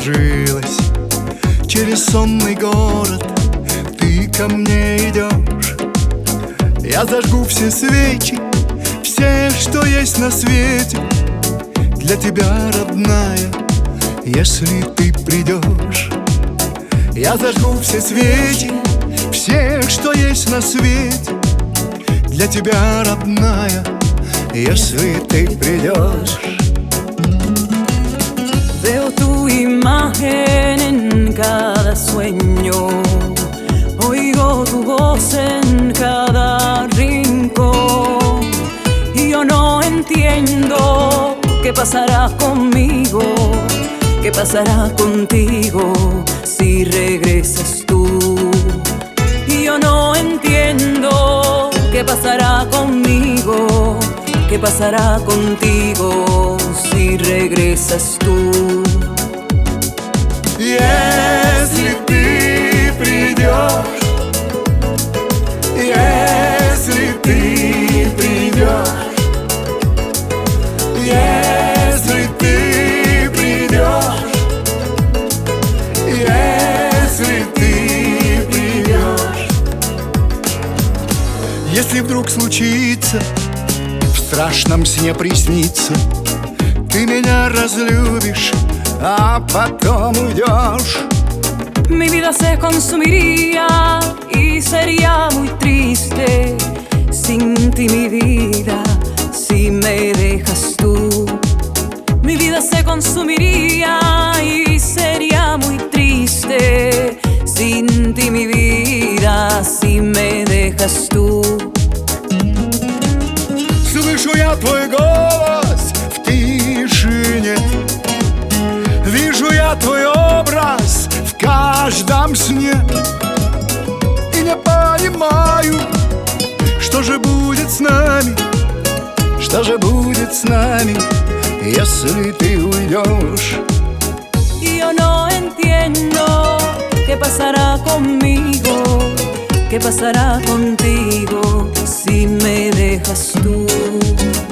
сложилось. Через сонный город ты ко мне идешь. Я зажгу все свечи, все, что есть на свете, для тебя, родная, если ты придешь. Я зажгу все свечи, все, что есть на свете, для тебя, родная, если ты придешь. Veo tu imagen en cada sueño, oigo tu voz en cada rincón, y yo no entiendo qué pasará conmigo, qué pasará contigo si regresas tú. Y yo no entiendo qué pasará conmigo, qué pasará contigo si regresas tú. Если ты придешь, если ты придешь, если ты придешь, если ты придешь. Если вдруг случится в страшном сне приснится, ты меня разлюбишь, а потом уйдешь. Mi vida se consumiría y sería muy triste sin ti, mi vida, si me dejas tú. Mi vida se consumiría y sería muy triste sin ti, mi vida, si me dejas tú. Слышу я твой голос в тишине, вижу я твой образ в каждом сне, и не понимаю, что же будет с нами, что же будет с нами, если ты уйдешь. Y yo no entiendo qué pasará conmigo, qué pasará contigo si me dejas tú.